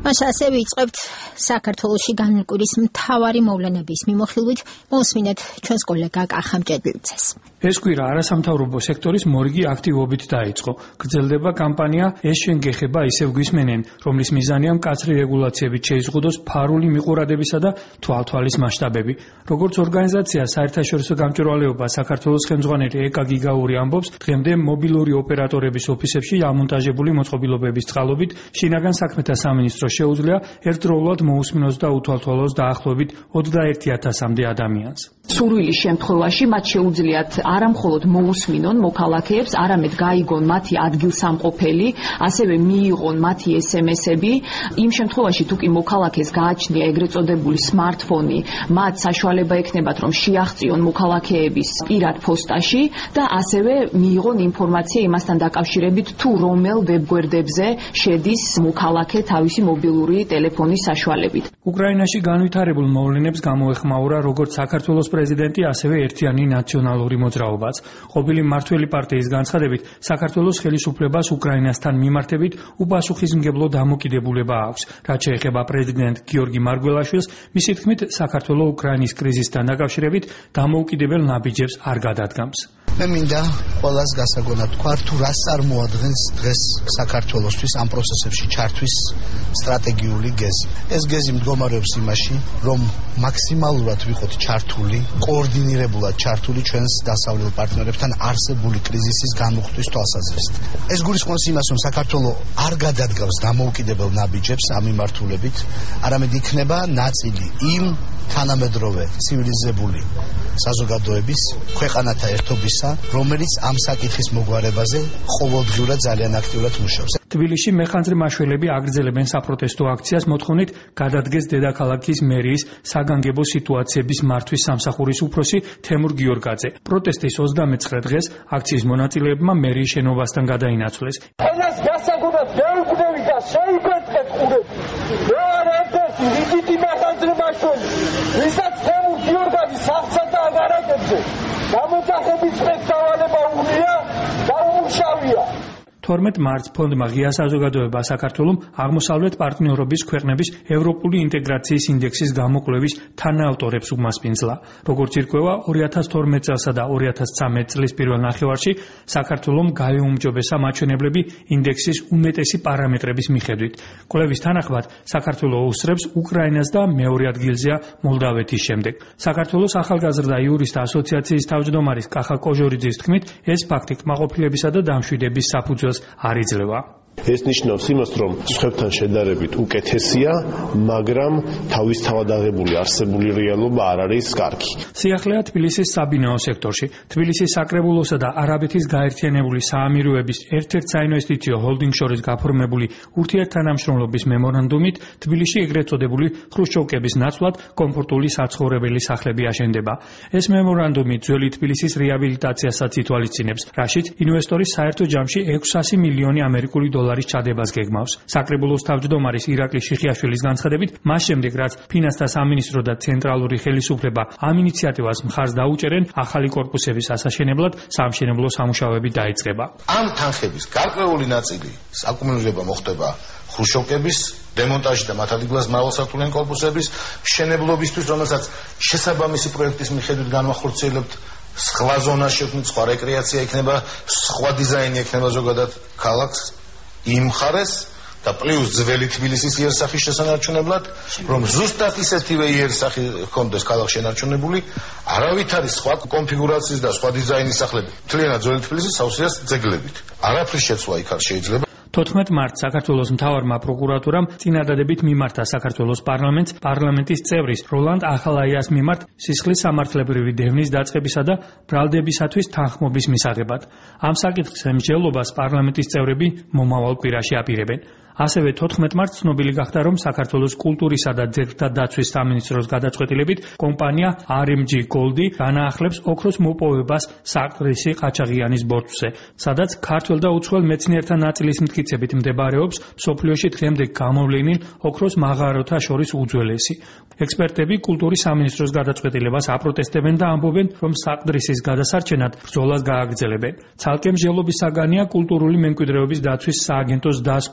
მაშ ასევე იწყებთ საქართველოში განმკვირის მთავარი მოვლენების მიმოხილვით მოსმინეთ ჩვენს კოლეგა კახა მჭედლიძეს. ეს კვირა არასამთავრობო სექტორის მორიგი აქტივობით დაიწყო. გრძელდება კამპანია ეს შენ გეხება ისევ გვისმენენ, რომლის მიზანია მკაცრი რეგულაციებით შეიზღუდოს ფარული მიყურადებისა და თვალთვალის მასშტაბები. როგორც ორგანიზაცია საერთაშორისო გამჭვირვალეობა საქართველოს ხელმძღვანელი ეკა გიგაური ამბობს, დღემდე მობილური ოპერატორების ოფისებში ამონტაჟებული მოწყობილობების წყალობით შინაგან საქმეთა სამინისტროს შეუძლია ერთდროულად მოусმინოს და უთვალთვალოს დაახლოებით 21,000-მდე ადამიანს. სურვილის შემთხვევაში მათ შეუძლიათ არა მხოლოდ მოусმინონ მოქალაქეებს, არამედ გაიგონ მათი ადგილსამყოფელი, ასევე მიიღონ მათი SMS-ები. იმ შემთხვევაში თუ კი მოქალაქეს გააჩნია ეგრეთ წოდებული smartphone, მათ საშუალება ექნებათ რომ შეაღწიონ მოქალაქეების პირად ფოსტაში და ასევე მიიღონ ინფორმაცია იმასთან დაკავშირებით თუ რომელ ვებგვერდებზე შედის მოქალაქე თავისი მობილური ტელეფონის საშუალებით. უკრაინაში განვითარებულ მოვლენებს გამოეხმაურა როგორც საქართველოს პრეზიდენტი, ასევე ერთიანი ნაციონალური მოძრაობაც. ყოფილი მმართველი პარტიის განცხადებით, საქართველოს ხელისუფლებას უკრაინასთან მიმართებით უპასუხისმგებლო დამოკიდებულება აქვს. რაც შეეხება პრეზიდენტ გიორგი მარგველაშვილს, მისი თქმით, საქართველოს უკრაინის კრიზისთან დაკავშირებით დამოუკიდებელ ნაბიჯებს არ გადადგამს. მე მინდა ყველას გასაგონად თქვა, თუ რას წარმოადგენს დღეს საქართველოსთვის ამ პროცესებში ჩართვის სტრატეგიული გეზი. ეს გეზი მდგომარეობს იმაში, რომ მაქსიმალურად ვიყოთ ჩართული, კოორდინირებულად ჩართული ჩვენს დასავლელ პარტნიორებთან არსებული კრიზისის განუხტვის თვალსაზრისით. ეს გულისხმობს იმას, რომ საქართველოს არ გადადგავს დამოუკიდებელ ნაბიჯებს ამ მიმართულებით, არამედ იქნება ნაწილი იმ თანამედროვე ცივილიზებული საზოგადოების ქვეყანათა ერთობისა, რომელიც ამ საკითხის მოგვარებაზე ყოველდღიურად ძალიან აქტიურად მუშაობს. თბილისში მეხანძრე მაშველები აგრძელებენ საპროტესტო აქციას მოთხოვნით გადადგეს დედაქალაქის მერიის საგანგებო სიტუაციების მართვის სამსახურის უფროსი თემურ გიორგაძე. პროტესტის 29 დღეს აქციის მონაწილეებმა მერიის შენობასთან გადაინაცვლეს. ეს გასაგონად დაუკვდები და შეიკვეთეთ ყურებს. რა არაფერი რიგითი მეხანძრე მაშველი, ვისაც თემურ გიორგაძე საფცათა აგარაკებზე გამოძახების სპეცდავალება უნია და უმუშავია. 12 მარტს ფონდმა ღია საზოგადოება საქართველოს აღმოსავლეთ პარტნიორობის ქვეყნების ევროპული ინტეგრაციის ინდექსის გამოკვლევის თანაავტორებს უმასპინძლა. როგორც ირკვევა, 2012 წელსა და 2013 წლის პირველ ნახევარში საქართველოს გაეუმჯობესა მაჩვენებლები ინდექსის უმეტესი პარამეტრების მიხედვით. კვლევის თანახმად, საქართველოს უსწრებს უკრაინას და მეორე ადგილზეა მოლდავეთის შემდეგ. საქართველოს ახალგაზრდა იურისტთა ასოციაციის თავმჯდომარის კახა კოჟორიძის თქმით, ეს ფაქტი კმაყოფილებისა და დამშვიდების საფუძველს არ იძლევა. ეს ნიშნავს იმას, რომ სხვებთან შედარებით უკეთესია, მაგრამ თავისთავად აღებული არსებული რეალობა არ არის კარგი. სიახლეა თბილისის საბინაო სექტორში. თბილისის საკრებულოსა და არაბეთის გაერთიანებული საამიროების ერთ-ერთ საინვესტიციო ჰოლდინგ შორის გაფორმებული ურთიერთთანამშრომლობის მემორანდუმით თბილისში ეგრეთ წოდებული ხრუშჩოვკების ნაცვლად კომფორტული საცხოვრებელი სახლები აშენდება. ეს მემორანდუმი ძველი თბილისის რეაბილიტაციასაც ითვალისწინებს, რაშიც ინვესტორის საერთო ჯამში 600 მილიონი ამერიკული დოლარის ჩადებას გეგმავს. საკრებულოს თავმჯდომარის ირაკლი შიხიაშვილის განცხადებით, მას შემდეგ რაც ფინანსთა სამინისტრო და ცენტრალური ხელისუფლება ამ ინიციატივას მხარს დაუჭერენ, ახალი კორპუსების ასაშენებლად სამშენებლო სამუშაოები დაიწყება. ამ თანხების გარკვეული ნაწილი საკუმულირება მოხდება ხრუშჩოვკების დემონტაჟი და მათ ადგილას მრავალსართულიანი კორპუსების მშენებლობისთვის, რომელსაც შესაბამისი პროექტის მიხედვით განვახორციელებთ. სხვა ზონა შექმნით, სხვა რეკრეაცია იქნება, სხვა დიზაინი იქნება ზოგადად ქალაქს იმ მხარეს და პლუს ძველი თბილისის იერსახის შესანარჩუნებლად, რომ ზუსტად ისეთივე იერსახი ჰქონდეს ქალაქში შენარჩუნებული, არავითარი სხვა კონფიგურაციის და სხვა დიზაინის სახლები. მთლიანად ძველი თბილისის სავსეას ძეგლებით. არაფრის შეცვლა იქ არ შეიძლება. 14 მარტს საქართველოს მთავარმა პროკურატურამ წინადადებით მიმართა საქართველოს პარლამენტს პარლამენტის წევრის როლანდ ახალაიას მიმართ სისხლის სამართლებრივი დევნის დაწყებისა და ბრალდებისათვის თანხმობის მისაღებად. ამ საკითხის მსჯელობას პარლამენტის წევრები მომავალ კვირაში აპირებენ. ასევე 14 მარტს ცნობილი გახდა, რომ საქართველოს კულტურისა და ძეგლთა დაცვის სამინისტროს გადაწყვეტილებით კომპანია RMG Gold განაახლებს ოქროს მოპოვებას საკრისი ყაჩაღიანის ბორცვზე, სადაც ქართველ და უცხოელ მეცნიერთა ნაწილის მტკიცებით მდებარეობს მსოფლიოში დღემდე გამოვლენილ ოქროს მაღაროთა შორის უძველესი. ექსპერტები კულტურის სამინისტროს გადაწყვეტილებას აპროტესტებენ და ამბობენ, რომ საკდრისის გადასარჩენად ბრძოლას გააგრძელებენ. ცალკე მსჯელობის საგანია კულტურული მემკვიდრეობის დაცვის სააგენტოს დასკვნის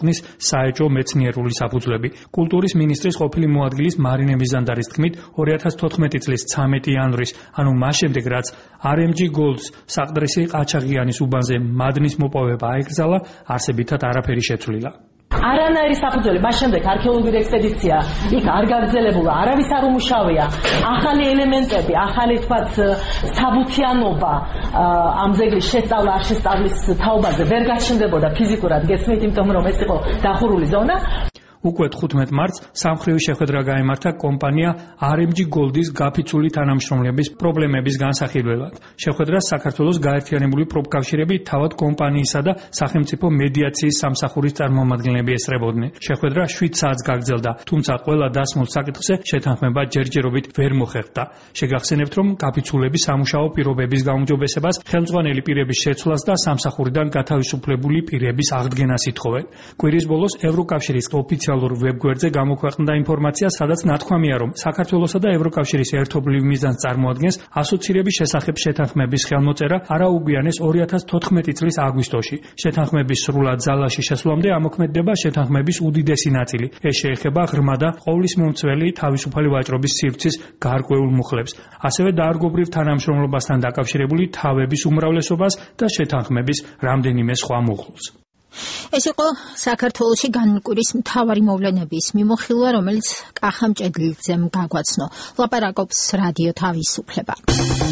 საეჭვო მეცნიერული საფუძვლები. კულტურის მინისტრის ყოფილი მოადგილის მარინე მიზანდარის თქმით, 2014 წლის 13 იანვრის, ანუ მას შემდეგ, რაც RMG Gold-ს საყდრისი ყაჩაღიანის უბანზე მადნის მოპოვება აიკრძალა, არსებითად არაფერი შეცვლილა. არანაირი საფუძველი, მას შემდეგ არქეოლოგიური ექსპედიცია იქ არ გაგრძელებულა, არავის არ უმუშავია. ახალი ელემენტები, ახალი თქვათ საბუთიანობა ამ ძეგლის შესწავლა არ შესწავლის თაობაზე ვერ გაჩნდებოდა ფიზიკურად, გესმით, იმიტომ რომ ეს იყო დახურული ზონა. უკვე 15 მარტს სამხრივი შეხვედრა გაიმართა კომპანია RMG Gold-ის გაფიცული თანამშრომლების პრობლემების განსახილველად. შეხვედრას საქართველოს გაერთიანებული პროფკავშირები თავად კომპანიისა და სახელმწიფო მედიაციის სამსახურის წარმომადგენლები ესწრებოდნენ. შეხვედრა 7 საათს გაგრძელდა, თუმცა ყველა დასმულ საკითხზე შეთანხმება ჯერჯერობით ვერ მოხერხდა. შეგახსენებთ, რომ გაფიცულების სამუშაო პირობების გაუმჯობესებას, ხელმძღვანელი პირების შეცვლას და სამსახურიდან გათავისუფლებული პირების აღდგენას ითხოვენ. კვირის ბოლოს ევროკავშირის ოფიციალურ ვებგვერდზე გამოქვეყნდა ინფორმაცია, სადაც ნათქვამია, რომ საქართველოსა და ევროკავშირის ერთობლივ მიზანს წარმოადგენს ასოცირების შესახებ შეთანხმების ხელმოწერა არაუგვიანეს 2014 წლის აგვისტოში. შეთანხმების სრულად ძალაში შესვლამდე ამოქმედდება შეთანხმების უდიდესი ნაწილი. ეს შეეხება ღრმა და ყოვლისმომცველი თავისუფალი ვაჭრობის სივრცის გარკვეულ მუხლებს, ასევე დაარგობრივ თანამშრომლობასთან დაკავშირებული თავების უმრავლესობას და შეთანხმების რამდენიმე სხვა მუხლს. ეს იყო საქართველოში განმკვირის მთავარი მოვლენების მიმოხილვა, რომელიც კახამ ჭედლიძემ გაგვაცნო. ლაპარაკობს რადიო თავისუფლება.